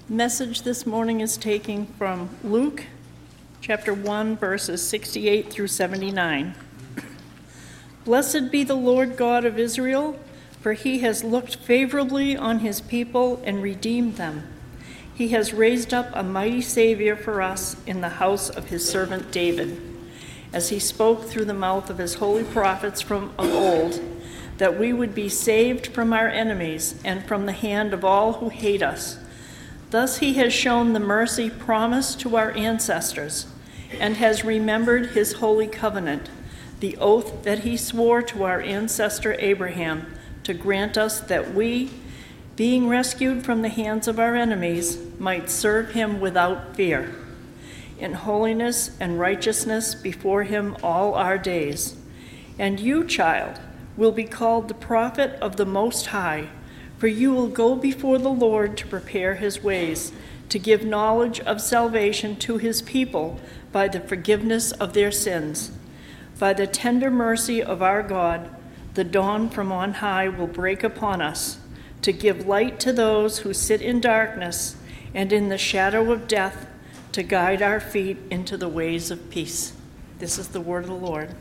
Message this morning is taken from Luke chapter 1, verses 68 through 79. Blessed be the Lord God of Israel, for he has looked favorably on his people and redeemed them. He has raised up a mighty Savior for us in the house of his servant David, as he spoke through the mouth of his holy prophets from of old, that we would be saved from our enemies and from the hand of all who hate us. Thus he has shown the mercy promised to our ancestors and has remembered his holy covenant, the oath that he swore to our ancestor Abraham to grant us that we, being rescued from the hands of our enemies, might serve him without fear, in holiness and righteousness before him all our days. And you, child, will be called the prophet of the Most High, for you will go before the Lord to prepare his ways, to give knowledge of salvation to his people by the forgiveness of their sins. By the tender mercy of our God, the dawn from on high will break upon us, to give light to those who sit in darkness and in the shadow of death, to guide our feet into the ways of peace. This is the word of the Lord.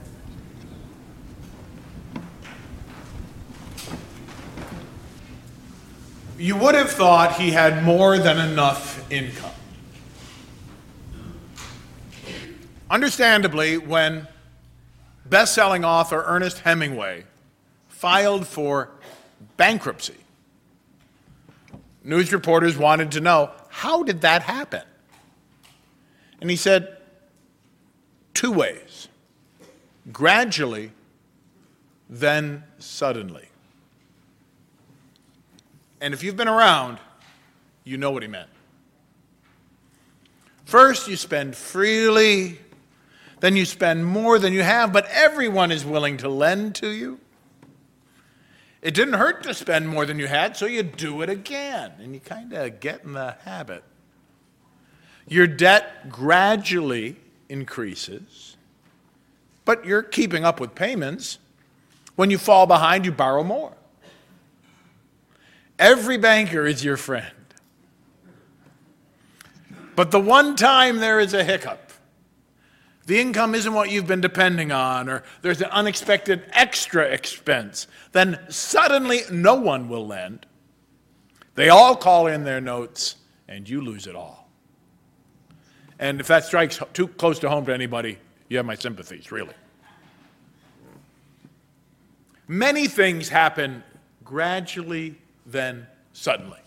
You would have thought he had more than enough income. Understandably, when best-selling author Ernest Hemingway filed for bankruptcy, news reporters wanted to know, how did that happen? And he said, 2 ways: gradually, then suddenly. And if you've been around, you know what he meant. First, you spend freely, then you spend more than you have, but everyone is willing to lend to you. It didn't hurt to spend more than you had, so you do it again, and you kind of get in the habit. Your debt gradually increases, but you're keeping up with payments. When you fall behind, you borrow more. Every banker is your friend. But the one time there is a hiccup, the income isn't what you've been depending on, or there's an unexpected extra expense, then suddenly no one will lend. They all call in their notes, and you lose it all. And if that strikes too close to home to anybody, you have my sympathies, really. Many things happen gradually, then suddenly.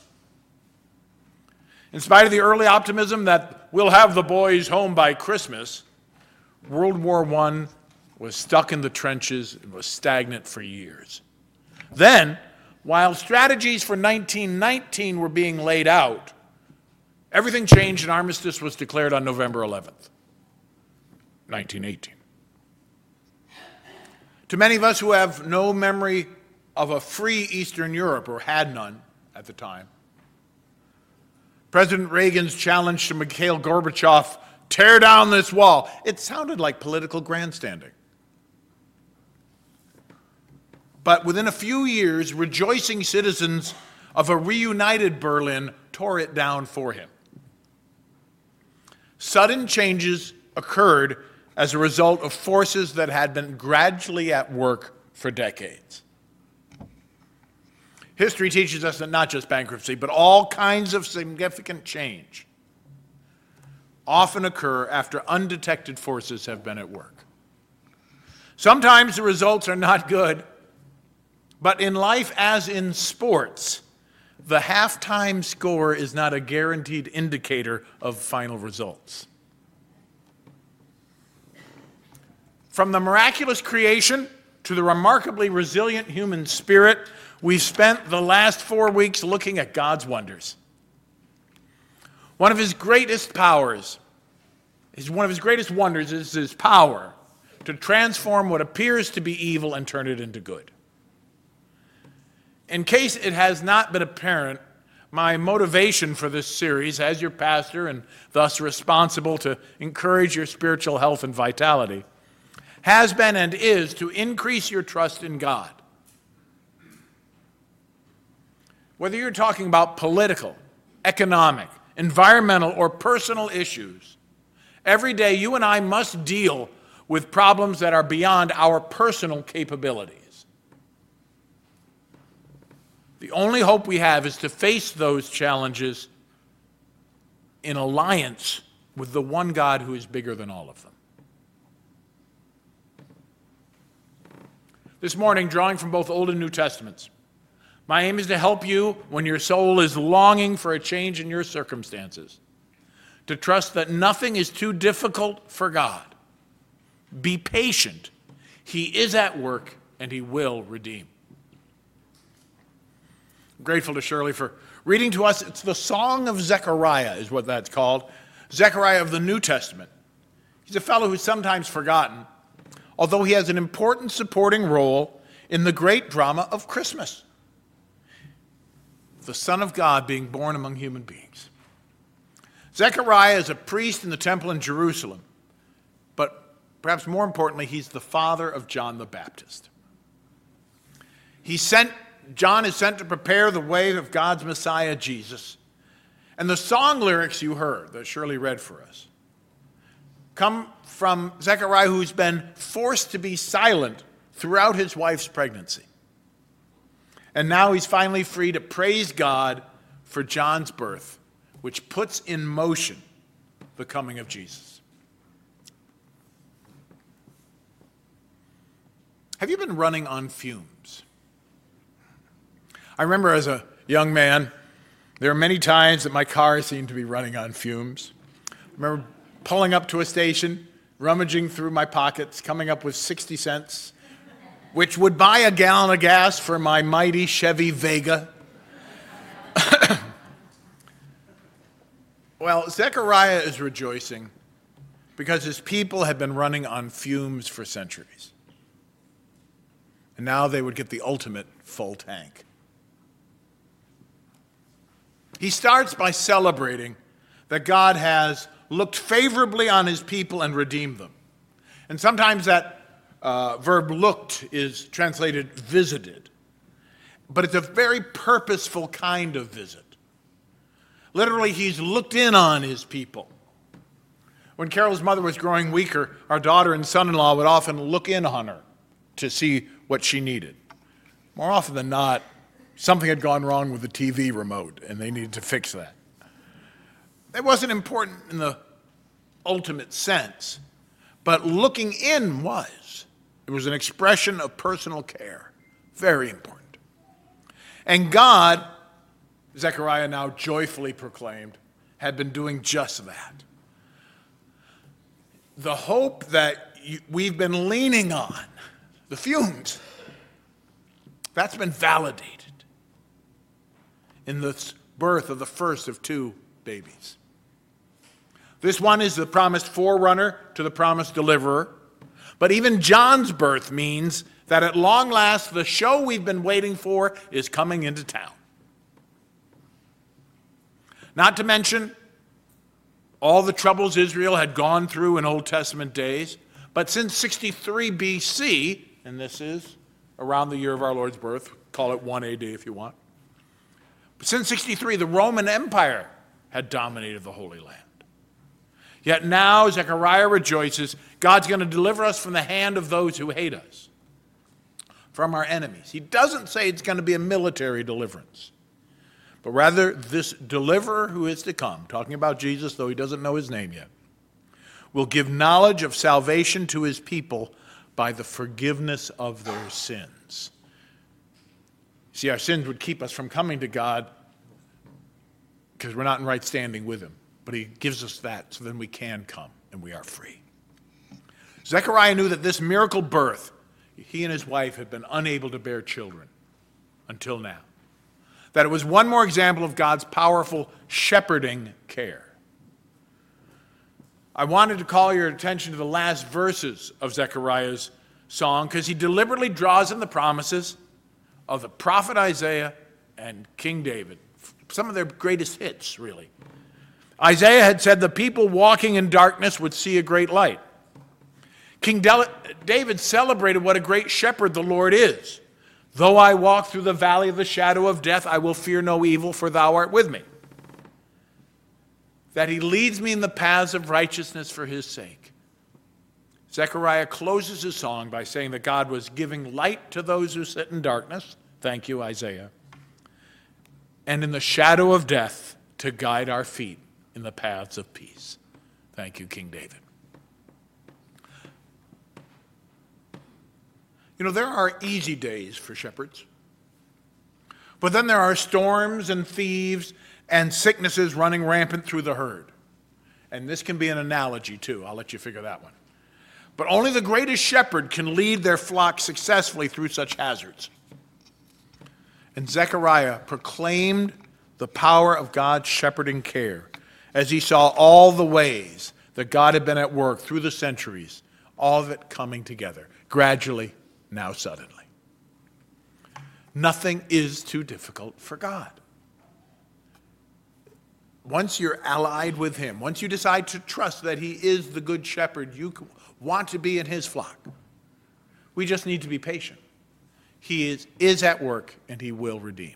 In spite of the early optimism that we'll have the boys home by Christmas, World War I was stuck in the trenches and was stagnant for years. Then, while strategies for 1919 were being laid out, everything changed and armistice was declared on November 11th, 1918. To many of us who have no memory of a free Eastern Europe, or had none at the time, President Reagan's challenge to Mikhail Gorbachev, tear down this wall, it sounded like political grandstanding. But within a few years, rejoicing citizens of a reunited Berlin tore it down for him. Sudden changes occurred as a result of forces that had been gradually at work for decades. History teaches us that not just bankruptcy, but all kinds of significant change often occur after undetected forces have been at work. Sometimes the results are not good, but in life, as in sports, the halftime score is not a guaranteed indicator of final results. From the miraculous creation to the remarkably resilient human spirit, we've spent the last 4 weeks looking at God's wonders. One of his greatest powers, one of his greatest wonders is his power to transform what appears to be evil and turn it into good. In case it has not been apparent, my motivation for this series as your pastor and thus responsible to encourage your spiritual health and vitality has been and is to increase your trust in God. Whether you're talking about political, economic, environmental, or personal issues, every day you and I must deal with problems that are beyond our personal capabilities. The only hope we have is to face those challenges in alliance with the one God who is bigger than all of them. This morning, drawing from both Old and New Testaments, my aim is to help you when your soul is longing for a change in your circumstances, to trust that nothing is too difficult for God. Be patient. He is at work, and he will redeem. I'm grateful to Shirley for reading to us. It's the Song of Zechariah is what that's called. Zechariah of the New Testament. He's a fellow who's sometimes forgotten, although he has an important supporting role in the great drama of Christmas. The Son of God being born among human beings. Zechariah is a priest in the temple in Jerusalem, but perhaps more importantly, he's the father of John the Baptist. John is sent to prepare the way of God's Messiah, Jesus. And the song lyrics you heard that Shirley read for us come from Zechariah, who's been forced to be silent throughout his wife's pregnancy. And now he's finally free to praise God for John's birth, which puts in motion the coming of Jesus. Have you been running on fumes? I remember as a young man, there are many times that my car seemed to be running on fumes. I remember pulling up to a station, rummaging through my pockets, coming up with 60 cents, which would buy a gallon of gas for my mighty Chevy Vega. Well, Zechariah is rejoicing because his people had been running on fumes for centuries. And now they would get the ultimate full tank. He starts by celebrating that God has looked favorably on his people and redeemed them. And sometimes that verb looked is translated visited. But it's a very purposeful kind of visit. Literally, he's looked in on his people. When Carol's mother was growing weaker, our daughter and son-in-law would often look in on her to see what she needed. More often than not, something had gone wrong with the TV remote, and they needed to fix that. It wasn't important in the ultimate sense, but looking in was. It was an expression of personal care. Very important. And God, Zechariah now joyfully proclaimed, had been doing just that. The hope that we've been leaning on, the fumes, that's been validated in the birth of the first of two babies. This one is the promised forerunner to the promised deliverer. But even John's birth means that at long last, the show we've been waiting for is coming into town. Not to mention all the troubles Israel had gone through in Old Testament days. But since 63 BC, and this is around the year of our Lord's birth, call it 1 AD if you want. But since 63, the Roman Empire had dominated the Holy Land. Yet now Zechariah rejoices, God's going to deliver us from the hand of those who hate us, from our enemies. He doesn't say it's going to be a military deliverance, but rather this deliverer who is to come, talking about Jesus, though he doesn't know his name yet, will give knowledge of salvation to his people by the forgiveness of their sins. See, our sins would keep us from coming to God because we're not in right standing with him. But he gives us that so then we can come and we are free. Zechariah knew that this miracle birth, he and his wife had been unable to bear children until now. That it was one more example of God's powerful shepherding care. I wanted to call your attention to the last verses of Zechariah's song because he deliberately draws in the promises of the prophet Isaiah and King David, some of their greatest hits, really. Isaiah had said the people walking in darkness would see a great light. King David celebrated what a great shepherd the Lord is. Though I walk through the valley of the shadow of death, I will fear no evil, for thou art with me. that he leads me in the paths of righteousness for his sake. Zechariah closes his song by saying that God was giving light to those who sit in darkness. Thank you, Isaiah. And in the shadow of death to guide our feet in the paths of peace. Thank you, King David. You know, there are easy days for shepherds. But then there are storms and thieves and sicknesses running rampant through the herd. And this can be an analogy too. I'll let you figure that one. But only the greatest shepherd can lead their flock successfully through such hazards. And Zechariah proclaimed the power of God's shepherding care as he saw all the ways that God had been at work through the centuries, all of it coming together, gradually, now suddenly. Nothing is too difficult for God. Once you're allied with him, once you decide to trust that he is the good shepherd, you want to be in his flock. We just need to be patient. He is at work, and he will redeem.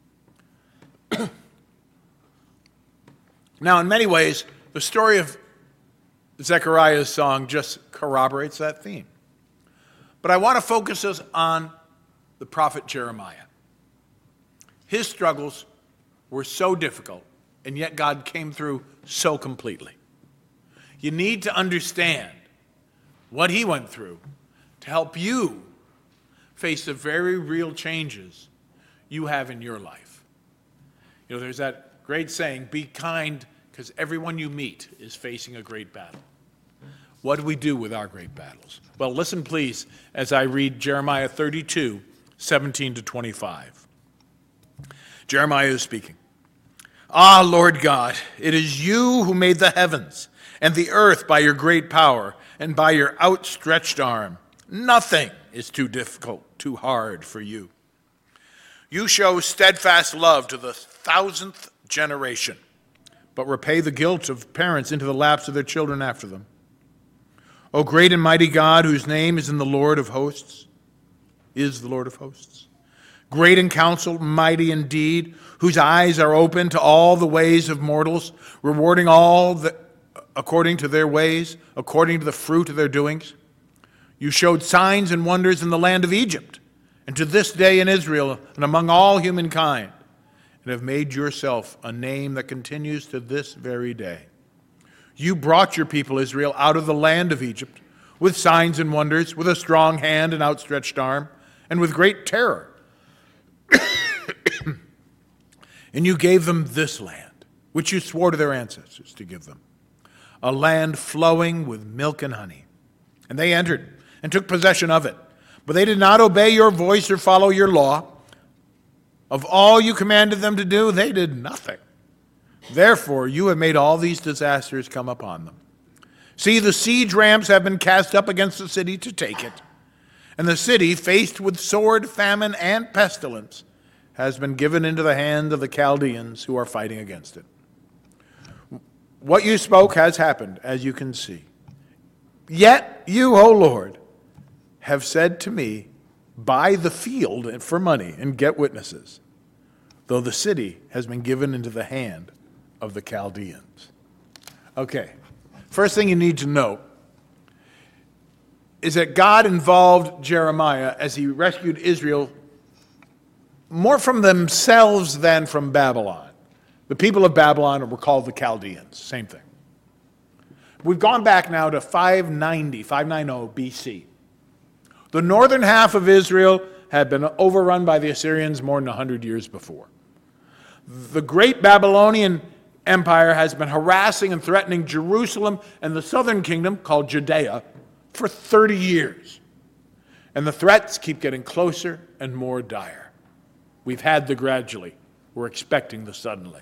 Now, in many ways, the story of Zechariah's song just corroborates that theme. But I want to focus us on the prophet Jeremiah. His struggles were so difficult, and yet God came through so completely. You need to understand what he went through to help you face the very real changes you have in your life. You know, there's that great saying, be kind, because everyone you meet is facing a great battle. What do we do with our great battles? Well, listen, please, as I read Jeremiah 32, 17 to 25. Jeremiah is speaking. Ah, Lord God, it is you who made the heavens and the earth by your great power and by your outstretched arm. Nothing is too difficult, too hard for you. You show steadfast love to the 1,000th generation, but repay the guilt of parents into the laps of their children after them. O great and mighty God, whose name is the Lord of hosts, great in counsel, mighty in deed, whose eyes are open to all the ways of mortals, rewarding all according to their ways, according to the fruit of their doings. You showed signs and wonders in the land of Egypt, and to this day in Israel, and among all humankind, and have made yourself a name that continues to this very day. You brought your people Israel out of the land of Egypt with signs and wonders, with a strong hand and outstretched arm, and with great terror. And you gave them this land, which you swore to their ancestors to give them, a land flowing with milk and honey. And they entered and took possession of it. But they did not obey your voice or follow your law. Of all you commanded them to do, they did nothing. Therefore, you have made all these disasters come upon them. See, the siege ramps have been cast up against the city to take it. And the city, faced with sword, famine, and pestilence, has been given into the hand of the Chaldeans who are fighting against it. What you spoke has happened, as you can see. Yet you, O Lord, have said to me, buy the field for money and get witnesses, though the city has been given into the hand of the Chaldeans. Okay, first thing you need to know is that God involved Jeremiah as he rescued Israel more from themselves than from Babylon. The people of Babylon were called the Chaldeans, same thing. We've gone back now to 590 BC. The northern half of Israel had been overrun by the Assyrians more than 100 years before. The great Babylonian Empire has been harassing and threatening Jerusalem and the southern kingdom, called Judea, for 30 years. And the threats keep getting closer and more dire. We've had the gradually. We're expecting the suddenly.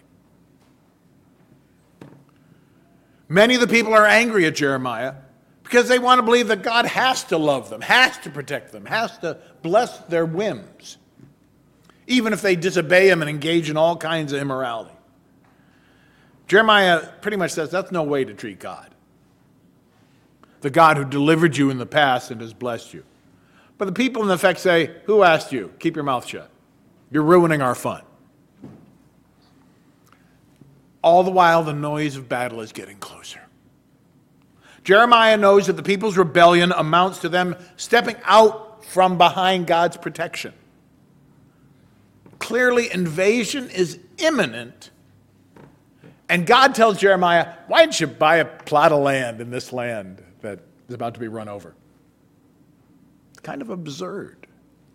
Many of the people are angry at Jeremiah because they want to believe that God has to love them, has to protect them, has to bless their whims, even if they disobey him and engage in all kinds of immorality. Jeremiah pretty much says that's no way to treat God. The God who delivered you in the past and has blessed you. But the people in effect say, who asked you? Keep your mouth shut. You're ruining our fun. All the while, the noise of battle is getting closer. Jeremiah knows that the people's rebellion amounts to them stepping out from behind God's protection. Clearly, invasion is imminent. And God tells Jeremiah, why don't you buy a plot of land in this land that is about to be run over? It's kind of absurd.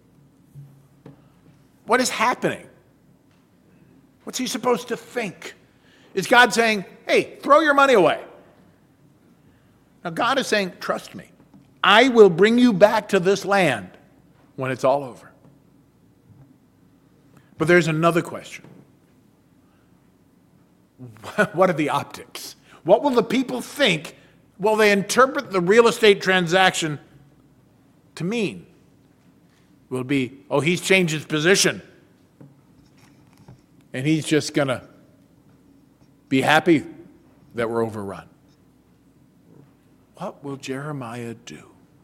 What is happening? What's he supposed to think? Is God saying, hey, throw your money away? Now God is saying, trust me. I will bring you back to this land when it's all over. But there's another question. What are the optics? What will the people think? Will they interpret the real estate transaction to mean? Will it be, oh, he's changed his position and he's just going to be happy that we're overrun? What will Jeremiah do?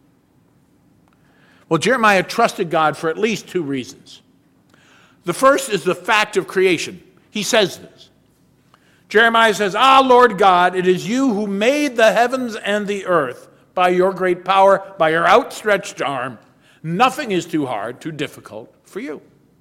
Well, Jeremiah trusted God for at least two reasons. The first is the fact of creation. He says this. Jeremiah says, Lord God, it is you who made the heavens and the earth by your great power, by your outstretched arm. Nothing is too hard, too difficult for you.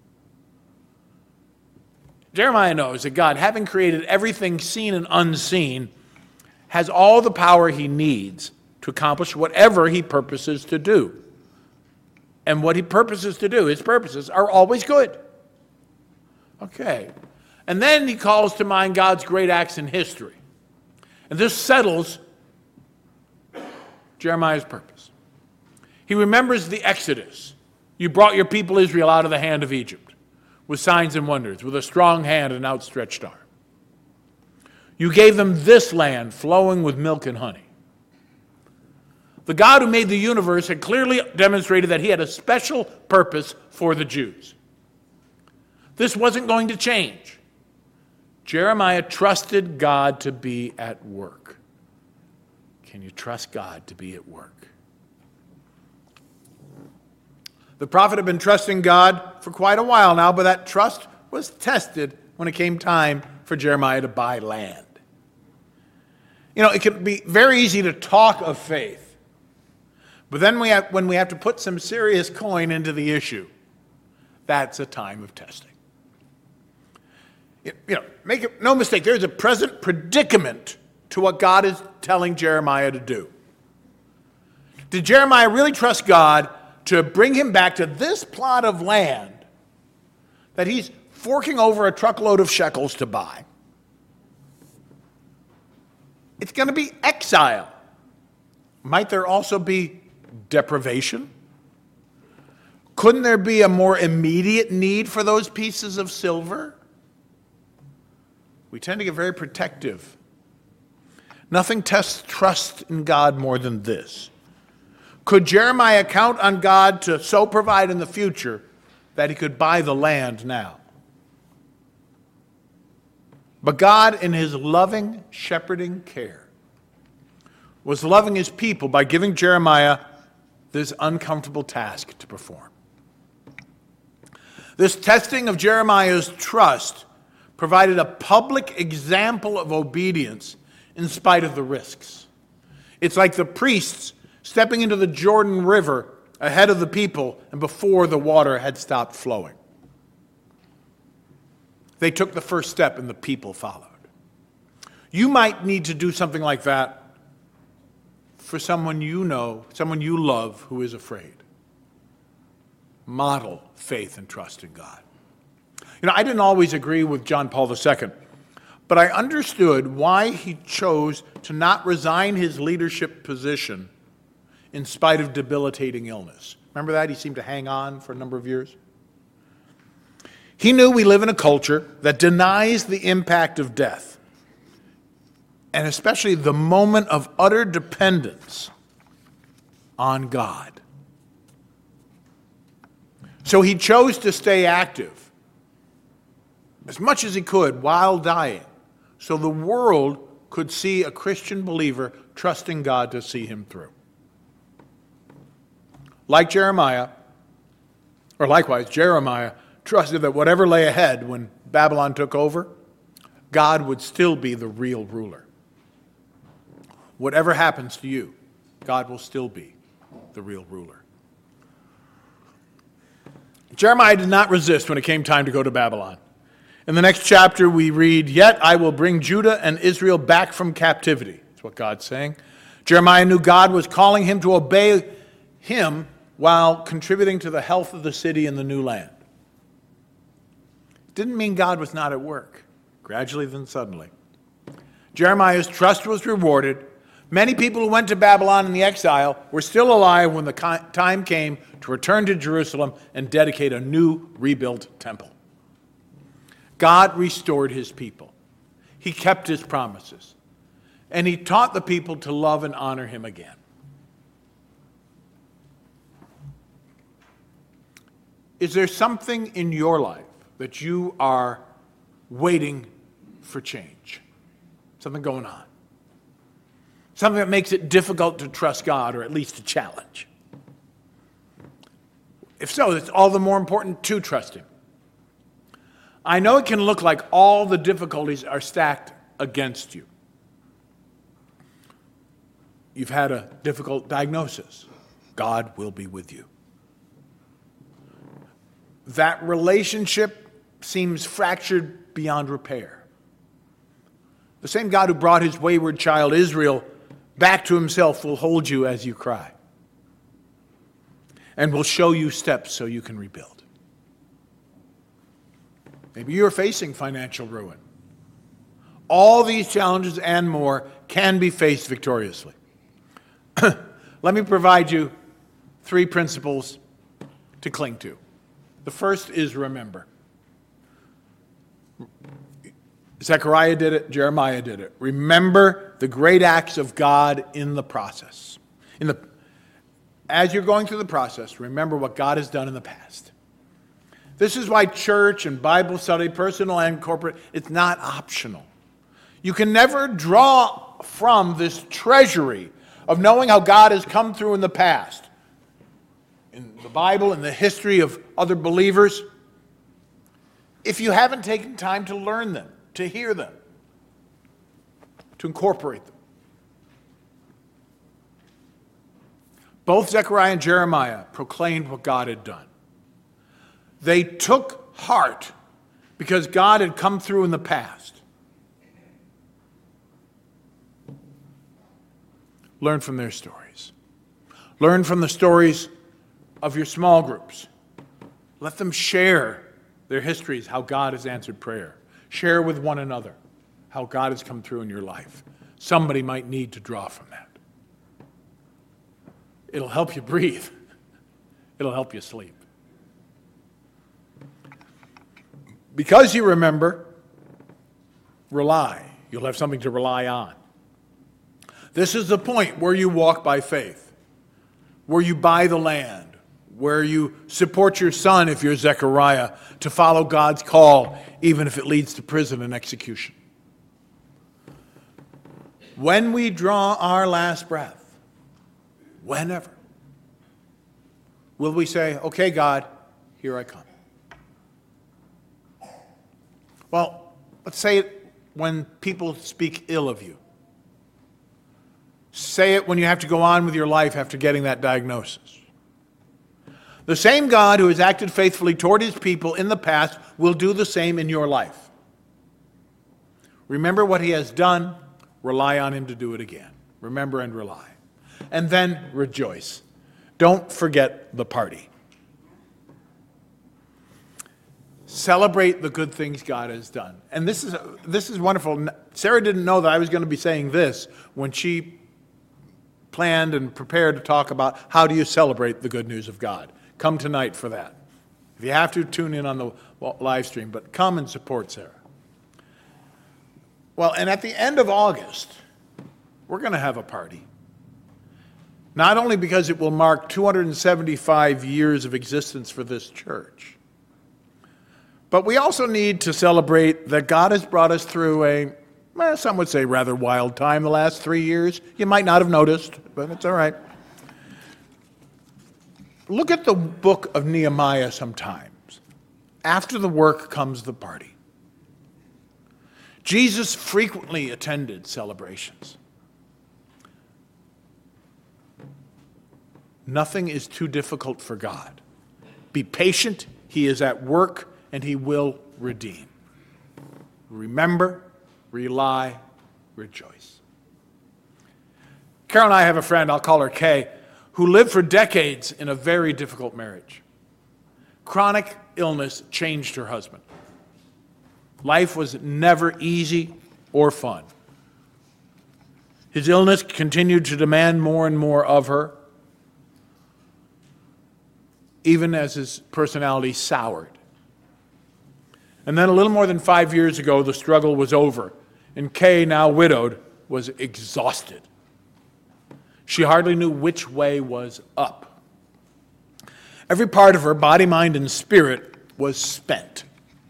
Jeremiah knows that God, having created everything seen and unseen, has all the power he needs to accomplish whatever he purposes to do. And what he purposes to do, his purposes, are always good. Okay. And then he calls to mind God's great acts in history. And this settles Jeremiah's purpose. He remembers the Exodus. You brought your people Israel out of the hand of Egypt with signs and wonders, with a strong hand and outstretched arm. You gave them this land flowing with milk and honey. The God who made the universe had clearly demonstrated that he had a special purpose for the Jews. This wasn't going to change. Jeremiah trusted God to be at work. Can you trust God to be at work? The prophet had been trusting God for quite a while now, but that trust was tested when it came time for Jeremiah to buy land. You know, it can be very easy to talk of faith, but then when we have to put some serious coin into the issue, that's a time of testing. Make no mistake, there's a present predicament to what God is telling Jeremiah to do. Did Jeremiah really trust God to bring him back to this plot of land that he's forking over a truckload of shekels to buy? It's going to be exile. Might there also be deprivation? Couldn't there be a more immediate need for those pieces of silver? We tend to get very protective. Nothing tests trust in God more than this. Could Jeremiah count on God to so provide in the future that he could buy the land now? But God, in his loving, shepherding care, was loving his people by giving Jeremiah this uncomfortable task to perform. This testing of Jeremiah's trust provided a public example of obedience in spite of the risks. It's like the priests stepping into the Jordan River ahead of the people and before the water had stopped flowing. They took the first step and the people followed. You might need to do something like that for someone you know, someone you love who is afraid. Model faith and trust in God. You know, I didn't always agree with John Paul II, but I understood why he chose to not resign his leadership position in spite of debilitating illness. Remember that? He seemed to hang on for a number of years. He knew we live in a culture that denies the impact of death, and especially the moment of utter dependence on God. So he chose to stay active as much as he could while dying, so the world could see a Christian believer trusting God to see him through. Like Jeremiah, or likewise, Jeremiah trusted that whatever lay ahead when Babylon took over, God would still be the real ruler. Whatever happens to you, God will still be the real ruler. Jeremiah did not resist when it came time to go to Babylon. In the next chapter, we read, "Yet I will bring Judah and Israel back from captivity." That's what God's saying. Jeremiah knew God was calling him to obey him while contributing to the health of the city and the new land. It didn't mean God was not at work. Gradually, then suddenly. Jeremiah's trust was rewarded. Many people who went to Babylon in the exile were still alive when the time came to return to Jerusalem and dedicate a new rebuilt temple. God restored his people. He kept his promises. And he taught the people to love and honor him again. Is there something in your life that you are waiting for change? Something going on? Something that makes it difficult to trust God, or at least a challenge? If so, it's all the more important to trust him. I know it can look like all the difficulties are stacked against you. You've had a difficult diagnosis. God will be with you. That relationship seems fractured beyond repair. The same God who brought his wayward child Israel back to himself will hold you as you cry and will show you steps so you can rebuild. Maybe you're facing financial ruin. All these challenges and more can be faced victoriously. Let me provide you 3 principles to cling to. The first is remember. Zechariah did it, Jeremiah did it. Remember the great acts of God in the process. As you're going through the process, remember what God has done in the past. This is why church and Bible study, personal and corporate, it's not optional. You can never draw from this treasury of knowing how God has come through in the past, in the Bible, in the history of other believers, if you haven't taken time to learn them, to hear them, to incorporate them. Both Zechariah and Jeremiah proclaimed what God had done. They took heart because God had come through in the past. Learn from their stories. Learn from the stories of your small groups. Let them share their histories, how God has answered prayer. Share with one another how God has come through in your life. Somebody might need to draw from that. It'll help you breathe. It'll help you sleep. Because you remember, rely. You'll have something to rely on. This is the point where you walk by faith, where you buy the land, where you support your son, if you're Zechariah, to follow God's call, even if it leads to prison and execution. When we draw our last breath, whenever, will we say, okay, God, here I come? Well, let's say it when people speak ill of you. Say it when you have to go on with your life after getting that diagnosis. The same God who has acted faithfully toward his people in the past will do the same in your life. Remember what he has done, rely on him to do it again. Remember and rely. And then rejoice. Don't forget the party. Celebrate the good things God has done. And this is wonderful. Sarah didn't know that I was going to be saying this when she planned and prepared to talk about how do you celebrate the good news of God. Come tonight for that. If you have to, tune in on the live stream, but come and support Sarah. Well, and at the end of August, we're going to have a party. Not only because it will mark 275 years of existence for this church, but we also need to celebrate that God has brought us through some would say rather wild time the last 3 years. You might not have noticed, but it's all right. Look at the book of Nehemiah sometimes. After the work comes the party. Jesus frequently attended celebrations. Nothing is too difficult for God. Be patient. He is at work, and he will redeem. Remember, rely, rejoice. Carol and I have a friend, I'll call her Kay, who lived for decades in a very difficult marriage. Chronic illness changed her husband. Life was never easy or fun. His illness continued to demand more and more of her, even as his personality soured. And then a little more than 5 years ago, the struggle was over, and Kay, now widowed, was exhausted. She hardly knew which way was up. Every part of her, body, mind, and spirit, was spent.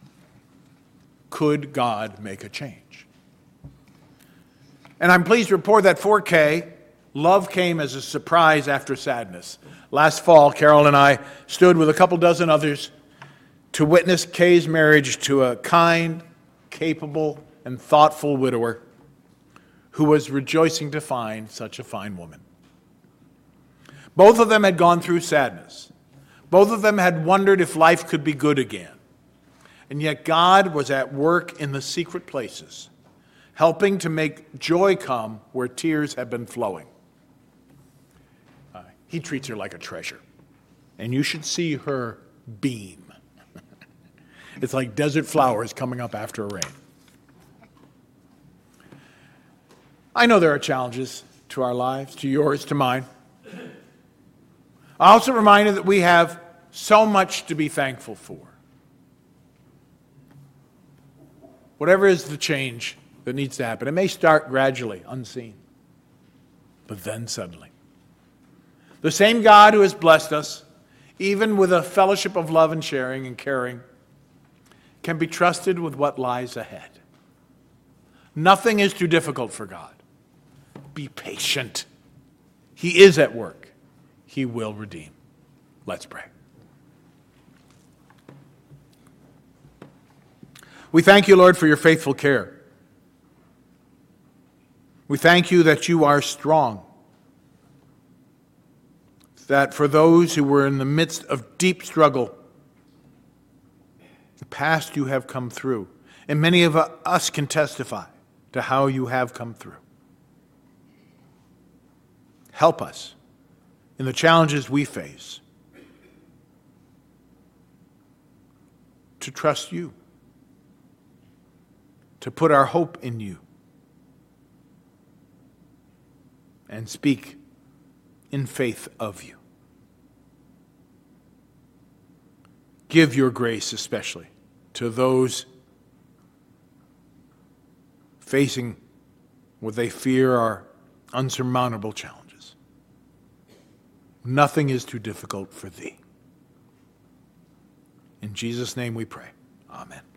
Could God make a change? And I'm pleased to report that for Kay, love came as a surprise after sadness. Last fall, Carol and I stood with a couple dozen others to witness Kay's marriage to a kind, capable, and thoughtful widower who was rejoicing to find such a fine woman. Both of them had gone through sadness. Both of them had wondered if life could be good again. And yet God was at work in the secret places, helping to make joy come where tears have been flowing. He treats her like a treasure. And you should see her beam. It's like desert flowers coming up after a rain. I know there are challenges to our lives, to yours, to mine. I also reminded that we have so much to be thankful for. Whatever is the change that needs to happen, it may start gradually, unseen, but then suddenly. The same God who has blessed us, even with a fellowship of love and sharing and caring, can be trusted with what lies ahead. Nothing is too difficult for God. Be patient. He is at work. He will redeem. Let's pray. We thank you, Lord, for your faithful care. We thank you that you are strong, that for those who were in the midst of deep struggle, in the past you have come through, and many of us can testify to how you have come through. Help us in the challenges we face to trust you, to put our hope in you, and speak in faith of you. Give your grace especially to those facing what they fear are unsurmountable challenges. Nothing is too difficult for thee. In Jesus' name we pray. Amen.